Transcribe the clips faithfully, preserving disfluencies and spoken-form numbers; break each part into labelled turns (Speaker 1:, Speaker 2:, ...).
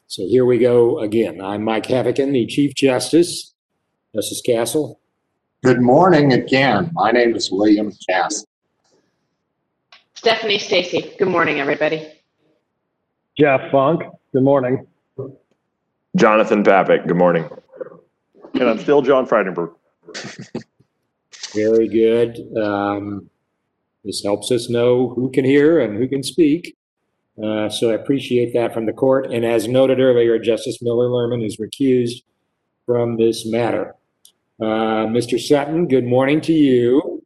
Speaker 1: So here we go again. I'm Mike Havican, the Chief Justice. Justice Castle.
Speaker 2: Good morning again. My name is William Cass.
Speaker 3: Stephanie Stacy. Good morning, everybody.
Speaker 4: Jeff Funk. Good morning.
Speaker 5: Jonathan Papik. Good morning.
Speaker 6: And I'm still John Freidenberg.
Speaker 1: Very good. Um, this helps us know who can hear and who can speak. Uh, so I appreciate that from the court. And as noted earlier, Justice Miller Lerman is recused from this matter. Uh, Mister Sutton, good morning to you.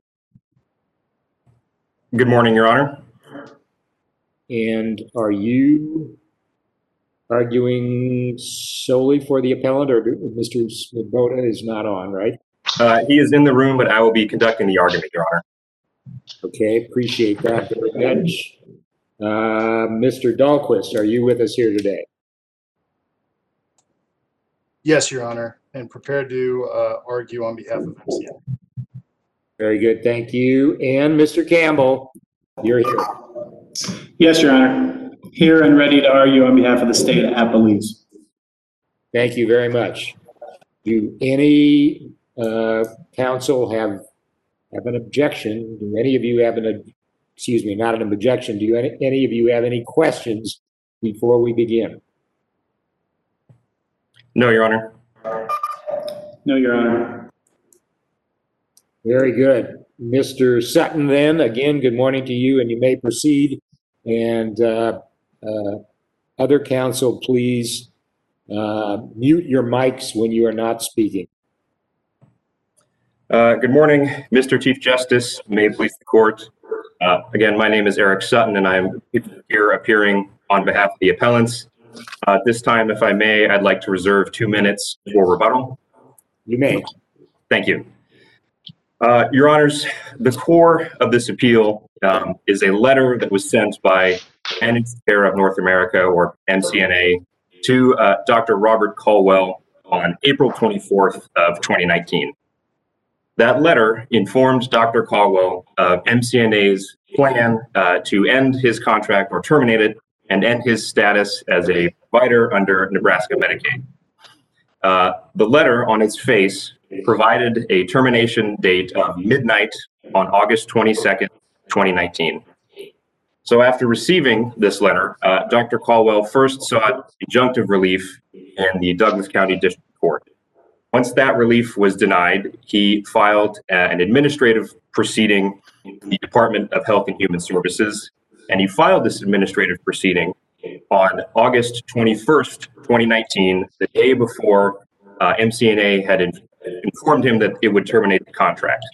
Speaker 7: Good morning, Your Honor.
Speaker 1: And are you arguing solely for the appellant, or Mister Svoboda is not on, right?
Speaker 7: Uh, he is in the room, but I will be conducting the argument, Your Honor.
Speaker 1: Okay, appreciate that very much. Uh, Mister Dahlquist, are you with us here today?
Speaker 8: Yes, Your Honor, and prepared to uh, argue on behalf of M C N.
Speaker 1: Very good, thank you. And Mister Campbell, you're here.
Speaker 9: Yes, Your Honor. Here and ready to argue on behalf of the state appellees.
Speaker 1: Thank you very much. Do any uh, counsel have have an objection? Do any of you have an excuse me, not an objection? Do you any, any of you have any questions before we begin?
Speaker 7: No, Your Honor.
Speaker 9: No, Your Honor.
Speaker 1: Very good. Mister Sutton, then, again, good morning to you, and you may proceed. And uh, uh, other counsel, please uh, mute your mics when you are not speaking.
Speaker 7: Uh, good morning, Mister Chief Justice. May it please the court. Uh, again, my name is Eric Sutton, and I'm here appearing on behalf of the appellants. Uh, this time, if I may, I'd like to reserve two minutes for rebuttal.
Speaker 1: You may.
Speaker 7: Thank you. Uh, Your Honors, the core of this appeal um, is a letter that was sent by Managed Care of North America, or M C N A, to uh, Doctor Robert Caldwell on April twenty-fourth of twenty nineteen. That letter informed Doctor Caldwell of M C N A's plan uh, to end his contract or terminate it and end his status as a provider under Nebraska Medicaid. Uh, the letter on its face provided a termination date of midnight on August twenty-second, twenty nineteen. So after receiving this letter, uh, Doctor Caldwell first sought injunctive relief in the Douglas County District Court. Once that relief was denied, he filed uh, an administrative proceeding in the Department of Health and Human Services, and he filed this administrative proceeding on August twenty-first, twenty nineteen, the day before uh, M C N A had in- informed him that it would terminate the contract.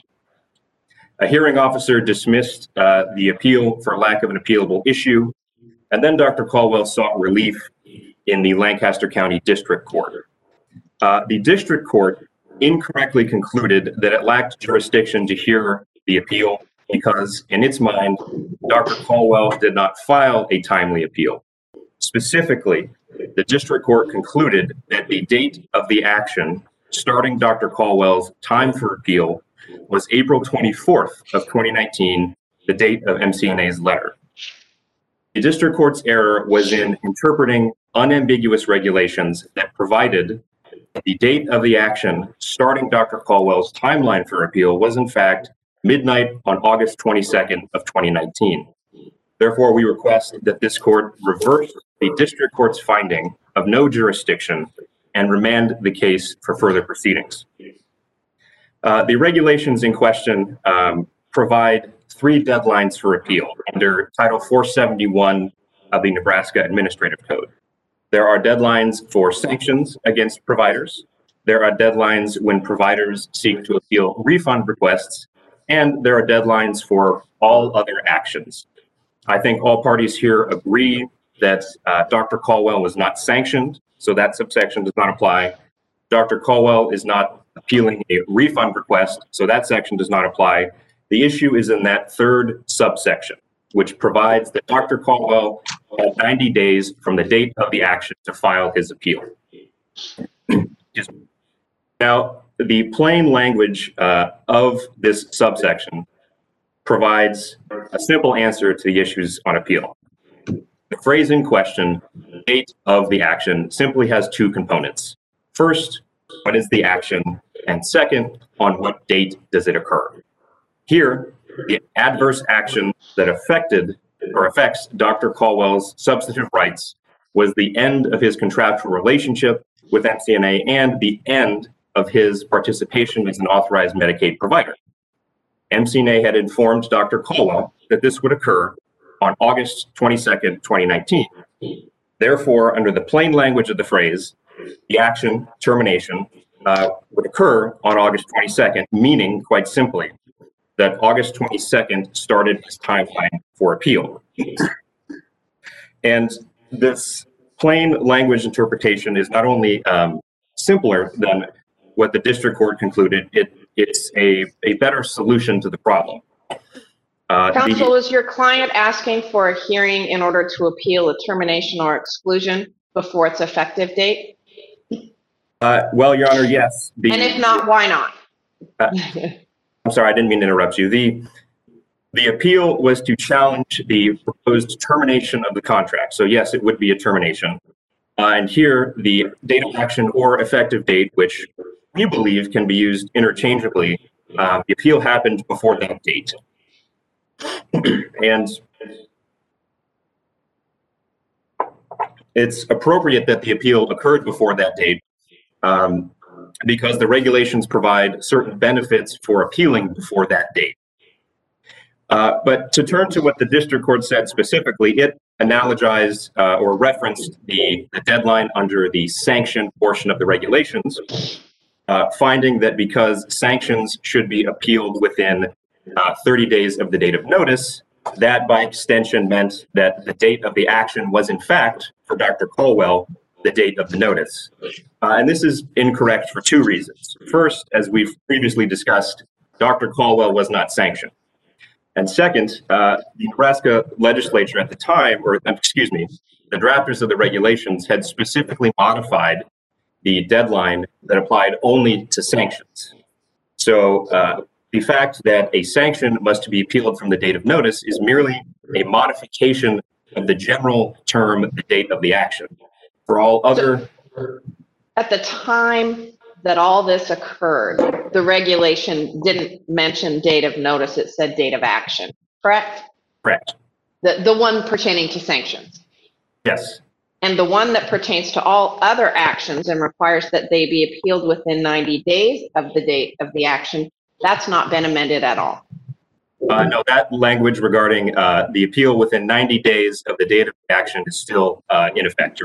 Speaker 7: A hearing officer dismissed uh, the appeal for lack of an appealable issue, and then Doctor Caldwell sought relief in the Lancaster County District Court. Uh, the district court incorrectly concluded that it lacked jurisdiction to hear the appeal because, in its mind, Doctor Caldwell did not file a timely appeal. Specifically, the district court concluded that the date of the action starting Doctor Caldwell's time for appeal was April twenty-fourth of twenty nineteen, the date of M C N A's letter. The district court's error was in interpreting unambiguous regulations that provided the date of the action starting Doctor Caldwell's timeline for appeal was in fact midnight on August twenty-second of twenty nineteen. Therefore, we request that this court reverse the district court's finding of no jurisdiction and remand the case for further proceedings. Uh, the regulations in question um, provide three deadlines for appeal under Title four seventy-one of the Nebraska Administrative Code. There are deadlines for sanctions against providers. There are deadlines when providers seek to appeal refund requests, and there are deadlines for all other actions. I think all parties here agree that uh, Doctor Caldwell was not sanctioned, so that subsection does not apply. Doctor Caldwell is not appealing a refund request, so that section does not apply. The issue is in that third subsection, which provides that Doctor Caldwell had ninety days from the date of the action to file his appeal. Now, the plain language uh, of this subsection provides a simple answer to the issues on appeal. The phrase in question, date of the action, simply has two components. First, what is the action? And second, on what date does it occur? Here, the adverse action that affected or affects Doctor Caldwell's substantive rights was the end of his contractual relationship with M C N A and the end of his participation as an authorized Medicaid provider. M C N A had informed Doctor Caldwell that this would occur on August twenty-second, twenty nineteen. Therefore, under the plain language of the phrase, the action, termination, uh, would occur on August twenty-second, meaning, quite simply, that August twenty-second started his timeline for appeal. And this plain language interpretation is not only um, simpler than what the district court concluded, it, it's a, a better solution to the problem. Uh,
Speaker 3: Counsel,
Speaker 7: the,
Speaker 3: is your client asking for a hearing in order to appeal a termination or exclusion before its effective date?
Speaker 7: uh, well, Your Honor, yes. The,
Speaker 3: And if not, why not?
Speaker 7: Uh, I'm sorry, I didn't mean to interrupt you. The, the appeal was to challenge the proposed termination of the contract. So yes, it would be a termination. Uh, and here, the date of action or effective date, which we believe can be used interchangeably, uh, the appeal happened before that date. And it's appropriate that the appeal occurred before that date um, because the regulations provide certain benefits for appealing before that date. Uh, but to turn to what the district court said specifically, it analogized uh, or referenced the, the deadline under the sanction portion of the regulations, uh, finding that because sanctions should be appealed within uh, thirty days of the date of notice, that by extension meant that the date of the action was in fact, for Doctor Caldwell, the date of the notice. Uh, and this is incorrect for two reasons. First, as we've previously discussed, Doctor Caldwell was not sanctioned. And second, uh, the Nebraska legislature at the time, or excuse me, the drafters of the regulations had specifically modified the deadline that applied only to sanctions. So uh, the fact that a sanction must be appealed from the date of notice is merely a modification of the general term, the date of the action. For all other...
Speaker 3: At the time that all this occurred, the regulation didn't mention date of notice, it said date of action, correct?
Speaker 7: Correct.
Speaker 3: The, the one pertaining to sanctions.
Speaker 7: Yes.
Speaker 3: And the one that pertains to all other actions and requires that they be appealed within ninety days of the date of the action, that's not been amended at all.
Speaker 7: Uh, no, that language regarding uh, the appeal within ninety days of the date of the action is still uh, in effect.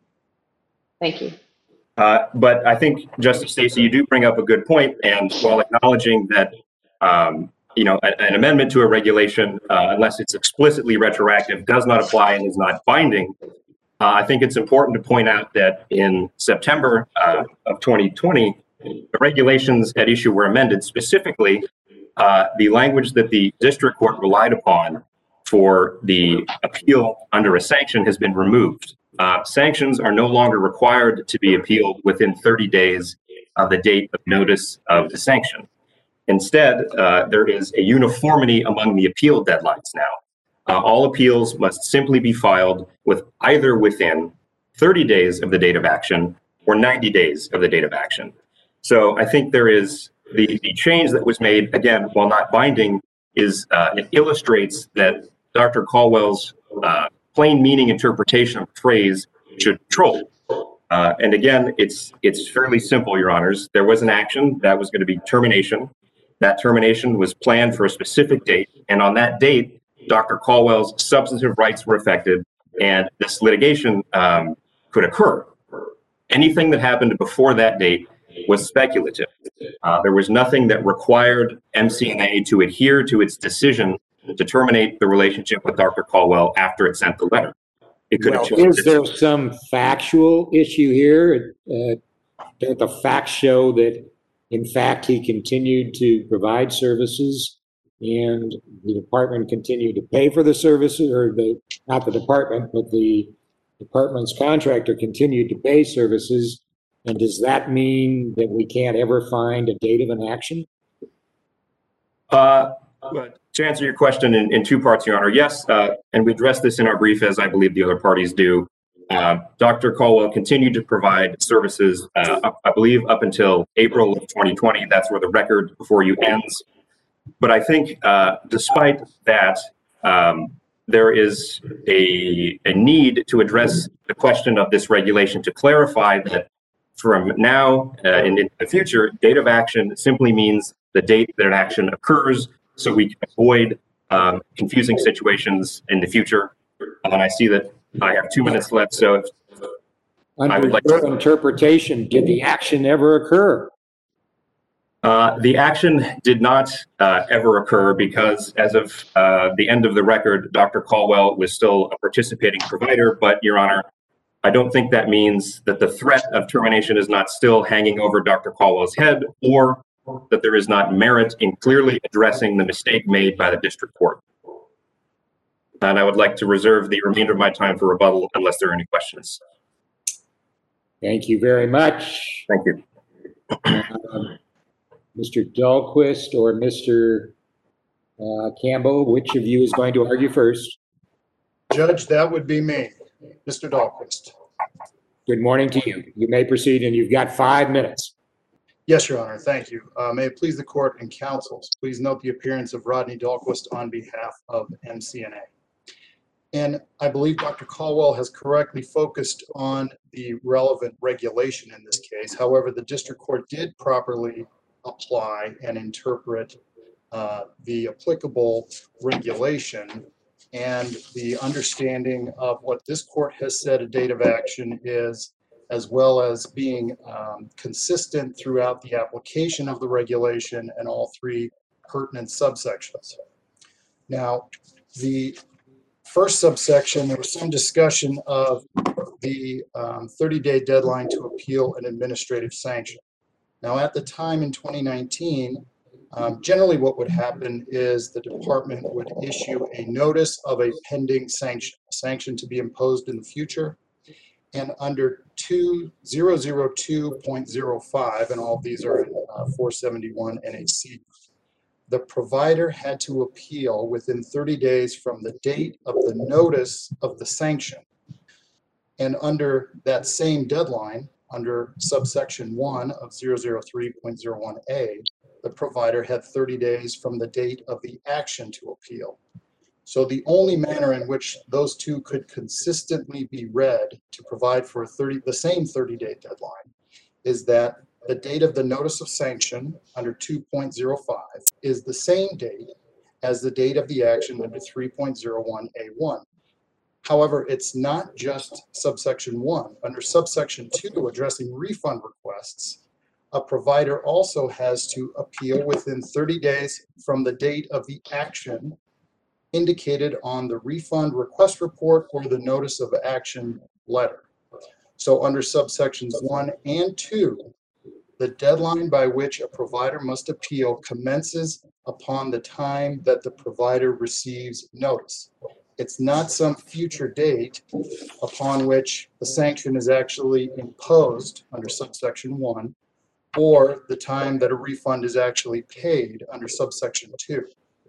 Speaker 3: Thank you.
Speaker 7: Uh, but I think, Justice Stacey, you do bring up a good point, and while acknowledging that, um, you know, a, an amendment to a regulation, uh, unless it's explicitly retroactive, does not apply and is not binding, uh, I think it's important to point out that in September uh, of twenty twenty, the regulations at issue were amended. Specifically, uh, the language that the district court relied upon for the appeal under a sanction has been removed. Uh, sanctions are no longer required to be appealed within thirty days of the date of notice of the sanction. Instead, uh, there is a uniformity among the appeal deadlines now. Uh, all appeals must simply be filed with either within thirty days of the date of action or ninety days of the date of action. So I think there is the, the change that was made, again, while not binding, is uh, it illustrates that Doctor Caldwell's uh, plain meaning interpretation of the phrase should control. Uh, and again, it's it's fairly simple, Your Honors. There was an action that was going to be termination. That termination was planned for a specific date, and on that date, Doctor Caldwell's substantive rights were affected, and this litigation um, could occur. Anything that happened before that date was speculative. Uh, there was nothing that required M C N A to adhere to its decision to terminate the relationship with Doctor Caldwell after it sent the letter. It could
Speaker 1: Well,
Speaker 7: have chosen
Speaker 1: is there some factual issue here? Uh, don't the facts show that, in fact, he continued to provide services and the department continued to pay for the services, or the not the department, but the department's contractor continued to pay services? And does that mean that we can't ever find a date of an action?
Speaker 7: Uh, but to answer your question in, in two parts, Your Honor, yes, uh, and we addressed this in our brief, as I believe the other parties do. Uh, Doctor Caldwell continued to provide services, uh, up, I believe, up until April of twenty twenty. That's where the record before you ends. But I think, uh, despite that, um, there is a, a need to address the question of this regulation to clarify that from now uh, and in the future, date of action simply means the date that an action occurs, so we can avoid um, confusing situations in the future. And I see that I have two minutes left, so if I
Speaker 1: Under
Speaker 7: would like
Speaker 1: your
Speaker 7: to,
Speaker 1: interpretation, did the action ever occur?
Speaker 7: uh, the action did not uh, ever occur because as of uh, the end of the record, Doctor Caldwell was still a participating provider, but Your Honor, I don't think that means that the threat of termination is not still hanging over Doctor Caldwell's head, or that there is not merit in clearly addressing the mistake made by the district court. And I would like to reserve the remainder of my time for rebuttal unless there are any questions.
Speaker 1: Thank you very much.
Speaker 7: Thank you.
Speaker 1: Um, Mister Dahlquist or Mister Uh, Campbell, which of you is going to argue first?
Speaker 8: Judge, that would be me, Mister Dahlquist.
Speaker 1: Good morning to you. You may proceed, and you've got five minutes.
Speaker 8: Yes, Your Honor, thank you. Uh, may it please the court and counsels, please note the appearance of Rodney Dahlquist on behalf of M C N A. And I believe Doctor Caldwell has correctly focused on the relevant regulation in this case. However, the district court did properly apply and interpret uh, the applicable regulation, and the understanding of what this court has said a date of action is, as well as being um, consistent throughout the application of the regulation and all three pertinent subsections. Now, the first subsection, there was some discussion of the thirty-day um, deadline to appeal an administrative sanction. Now, at the time in twenty nineteen, um, generally what would happen is the department would issue a notice of a pending sanction, a sanction to be imposed in the future. And under two thousand two point oh five, and all of these are in uh, four seventy-one N H C, the provider had to appeal within thirty days from the date of the notice of the sanction. And under that same deadline, under subsection one of zero zero three point zero one A, the provider had thirty days from the date of the action to appeal. So the only manner in which those two could consistently be read to provide for a thirty, the same thirty-day deadline is that the date of the notice of sanction under two point oh five is the same date as the date of the action under three point oh one A one. However, it's not just subsection one. Under subsection two, addressing refund requests, a provider also has to appeal within thirty days from the date of the action indicated on the refund request report or the notice of action letter. So under subsections one and two, the deadline by which a provider must appeal commences upon the time that the provider receives notice. It's not some future date upon which the sanction is actually imposed under subsection one, or the time that a refund is actually paid under subsection two.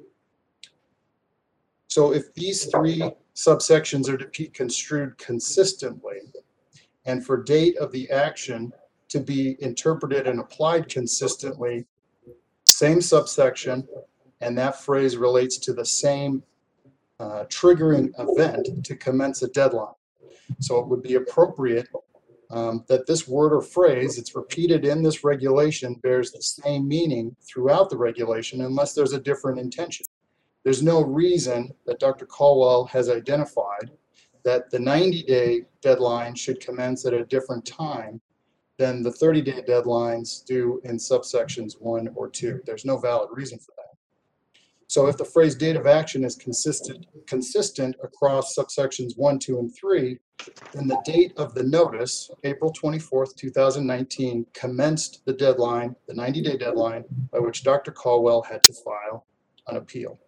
Speaker 8: So if these three subsections are to be construed consistently, and for date of the action to be interpreted and applied consistently, same subsection, and that phrase relates to the same uh, triggering event to commence a deadline. So it would be appropriate um, that this word or phrase, it's repeated in this regulation, bears the same meaning throughout the regulation unless there's a different intention. There's no reason that Doctor Caldwell has identified that the ninety-day deadline should commence at a different time than the thirty-day deadlines do in subsections one or two. There's no valid reason for that. So if the phrase date of action is consistent, consistent across subsections one, two, and three, then the date of the notice, April twenty-fourth, two thousand nineteen, commenced the deadline, the ninety-day deadline, by which Doctor Caldwell had to file an appeal.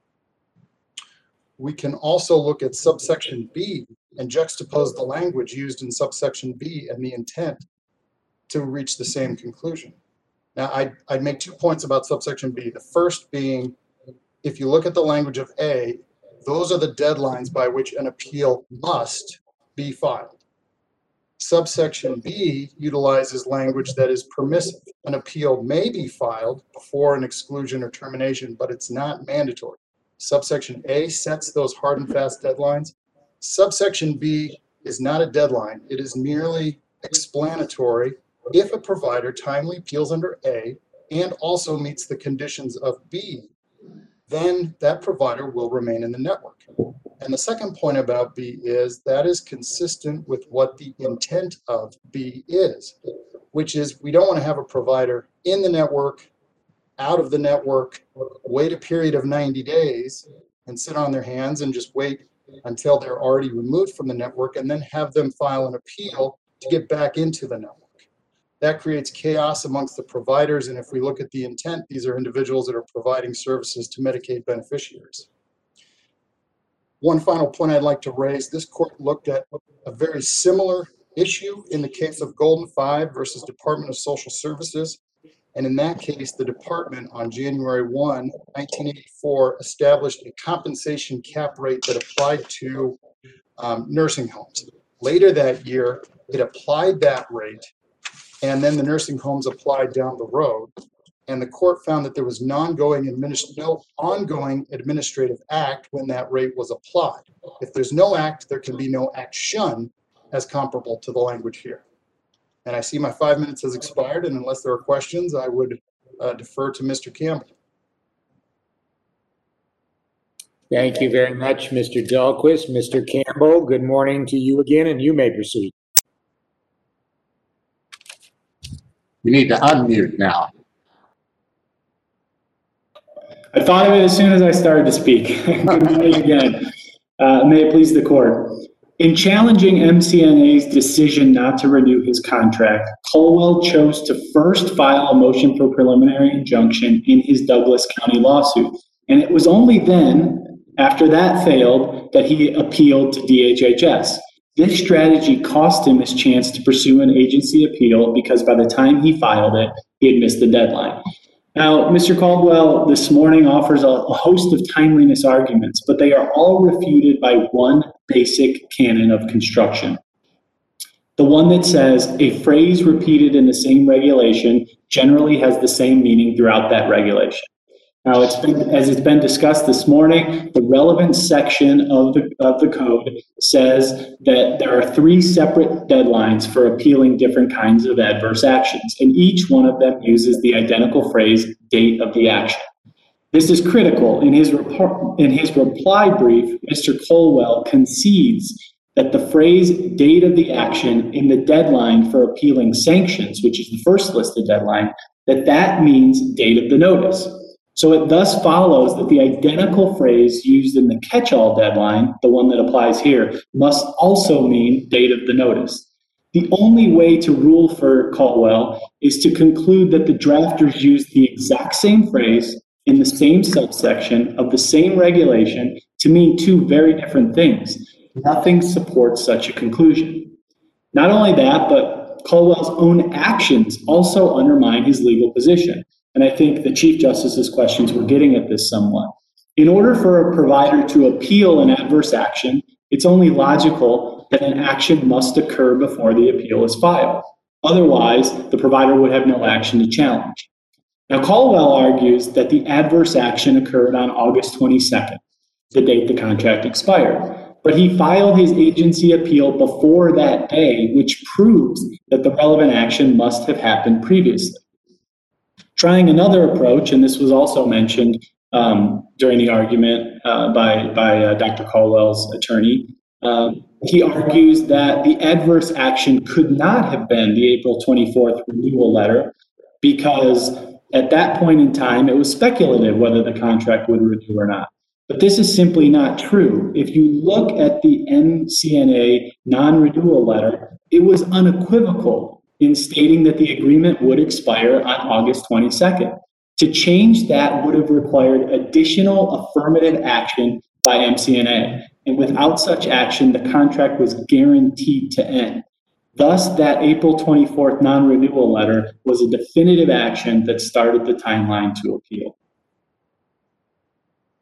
Speaker 8: We can also look at subsection B and juxtapose the language used in subsection B and the intent to reach the same conclusion. Now, I'd, I'd make two points about subsection B. The first being if you look at the language of A, those are the deadlines by which an appeal must be filed. Subsection B utilizes language that is permissive. An appeal may be filed before an exclusion or termination, but it's not mandatory. Subsection A sets those hard and fast deadlines. Subsection B is not a deadline. It is merely explanatory if a provider timely appeals under A and also meets the conditions of B, then that provider will remain in the network. And the second point about B is that is consistent with what the intent of B is, which is we don't want to have a provider in the network, out of the network, wait a period of ninety days and sit on their hands and just wait until they're already removed from the network and then have them file an appeal to get back into the network. That creates chaos amongst the providers, and if we look at the intent, these are individuals that are providing services to Medicaid beneficiaries. One final point I'd like to raise, this court looked at a very similar issue in the case of Golden Five versus Department of Social Services. And in that case, the department on January first, nineteen eighty-four established a compensation cap rate that applied to um, nursing homes. Later that year, it applied that rate, and then the nursing homes applied down the road. And the court found that there was non-going administ- no ongoing administrative act when that rate was applied. If there's no act, there can be no action as comparable to the language here. And I see my five minutes has expired, and unless there are questions, I would uh, defer to Mister Campbell.
Speaker 1: Thank you very much, Mister Dahlquist. Mister Campbell, good morning to you again, and you may proceed.
Speaker 2: You need to unmute now.
Speaker 9: I thought of it as soon as I started to speak. Good morning again. Uh, may it please the court. In challenging M C N A's decision not to renew his contract, Colwell chose to first file a motion for preliminary injunction in his Douglas County lawsuit. And it was only then, after that failed, that he appealed to D H H S. This strategy cost him his chance to pursue an agency appeal because by the time he filed it, he had missed the deadline. Now, Mister Caldwell this morning offers a, a host of timeliness arguments, but they are all refuted by one basic canon of construction. The one that says a phrase repeated in the same regulation generally has the same meaning throughout that regulation. Now, it's been, as it's been discussed this morning, the relevant section of the, of the code says that there are three separate deadlines for appealing different kinds of adverse actions, and each one of them uses the identical phrase, date of the action. This is critical. In his, report, in his reply brief, Mister Colwell concedes that the phrase date of the action in the deadline for appealing sanctions, which is the first listed deadline, that that means date of the notice. So it thus follows that the identical phrase used in the catch-all deadline, the one that applies here, must also mean date of the notice. The only way to rule for Colwell is to conclude that the drafters used the exact same phrase in the same subsection of the same regulation to mean two very different things. Nothing supports such a conclusion. Not only that, but Colwell's own actions also undermine his legal position. And I think the Chief Justice's questions were getting at this somewhat. In order for a provider to appeal an adverse action, it's only logical that an action must occur before the appeal is filed. Otherwise, the provider would have no action to challenge. Now, Colwell argues that the adverse action occurred on August twenty-second, the date the contract expired. But he filed his agency appeal before that day, which proves that the relevant action must have happened previously. Trying another approach, and this was also mentioned um, during the argument uh, by, by uh, Doctor Colwell's attorney, um, he argues that the adverse action could not have been the April twenty-fourth renewal letter because at that point in time, it was speculative whether the contract would renew or not. But this is simply not true. If you look at the M C N A non-renewal letter, it was unequivocal in stating that the agreement would expire on August twenty-second. To change that would have required additional affirmative action by M C N A. And without such action, the contract was guaranteed to end. Thus, that April twenty-fourth non-renewal letter was a definitive action that started the timeline to appeal.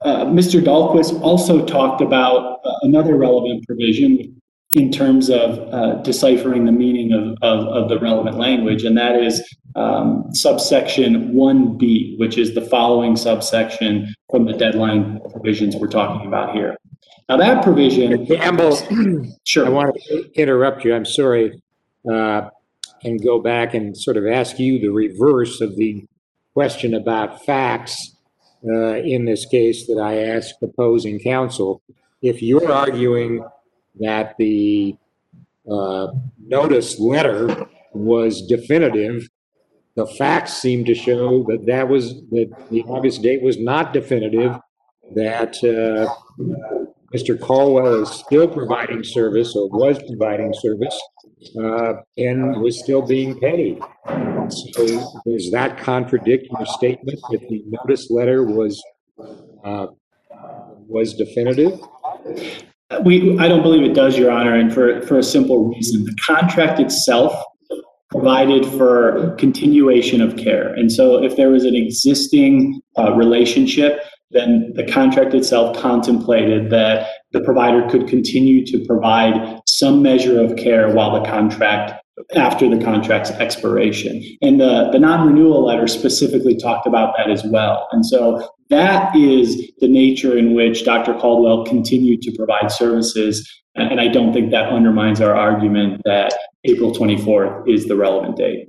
Speaker 9: uh, Mister Dahlquist also talked about uh, another relevant provision in terms of uh, deciphering the meaning of, of, of the relevant language, and that is um, subsection one B, which is the following subsection from the deadline provisions we're talking about here. Now that provision...
Speaker 1: Campbell,
Speaker 9: sure.
Speaker 1: I want to interrupt you, I'm sorry, uh, and go back and sort of ask you the reverse of the question about facts uh, in this case that I asked opposing counsel. If you're arguing that the uh, notice letter was definitive, the facts seem to show that that was, that the August date was not definitive, that uh, Mister Caldwell is still providing service, or was providing service, uh, and was still being paid. So does that contradict your statement that the notice letter was uh, was definitive?
Speaker 9: We, I don't believe it does, Your Honor, and for, for a simple reason. The contract itself provided for continuation of care. And so if there was an existing uh, relationship, then the contract itself contemplated that the provider could continue to provide some measure of care while the contract, after the contract's expiration. And the, the non-renewal letter specifically talked about that as well. And so that is the nature in which Doctor Caldwell continued to provide services. And I don't think that undermines our argument that April twenty-fourth is the relevant date.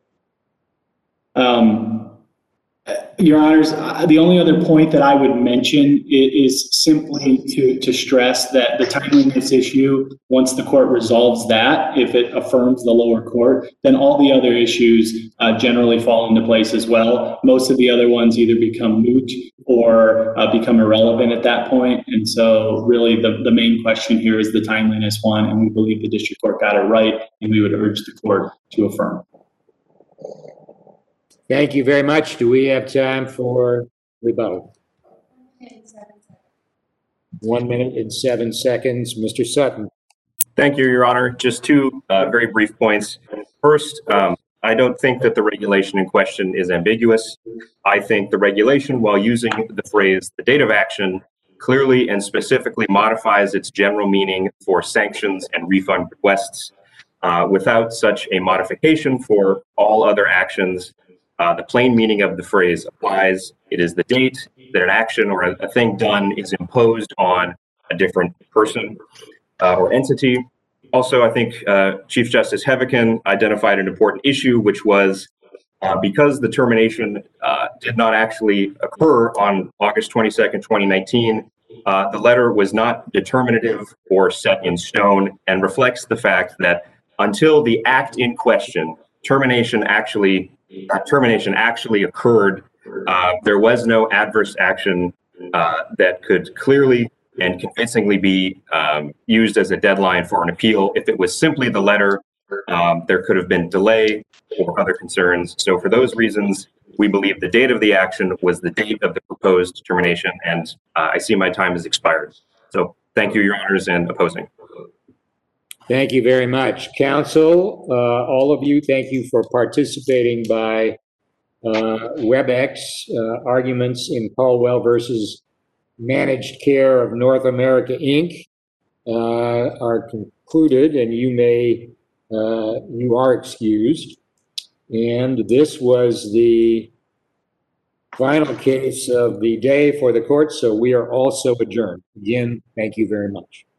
Speaker 9: Um, Your Honors, the only other point that I would mention is simply to, to stress that the timeliness issue, once the court resolves that, if it affirms the lower court, then all the other issues uh, generally fall into place as well. Most of the other ones either become moot or uh, become irrelevant at that point. And so really the, the main question here is the timeliness one, and we believe the district court got it right, and we would urge the court to affirm.
Speaker 1: Thank you very much. Do we have time for rebuttal? One minute and seven seconds. Mister Sutton.
Speaker 7: Thank you, Your Honor. Just two uh, very brief points. First, um, I don't think that the regulation in question is ambiguous. I think the regulation, while using the phrase the date of action, clearly and specifically modifies its general meaning for sanctions and refund requests. Uh, without such a modification for all other actions, Uh, the plain meaning of the phrase applies. It is the date that an action or a, a thing done is imposed on a different person uh, or entity. Also, I think uh, Chief Justice Heavican identified an important issue, which was uh, because the termination uh, did not actually occur on August twenty-second, twenty nineteen, uh, the letter was not determinative or set in stone, and reflects the fact that until the act in question, termination actually That termination actually occurred, uh, there was no adverse action uh, that could clearly and convincingly be um, used as a deadline for an appeal. If it was simply the letter, um, there could have been delay or other concerns. So for those reasons, we believe the date of the action was the date of the proposed termination, and uh, I see my time has expired. So thank you, Your Honors, and opposing.
Speaker 1: Thank you very much. Counsel, uh, all of you, thank you for participating by uh, WebEx. Uh, arguments in Caldwell versus Managed Care of North America, Incorporated uh, are concluded, and you may, uh, you are excused. And this was the final case of the day for the court, so we are also adjourned. Again, thank you very much.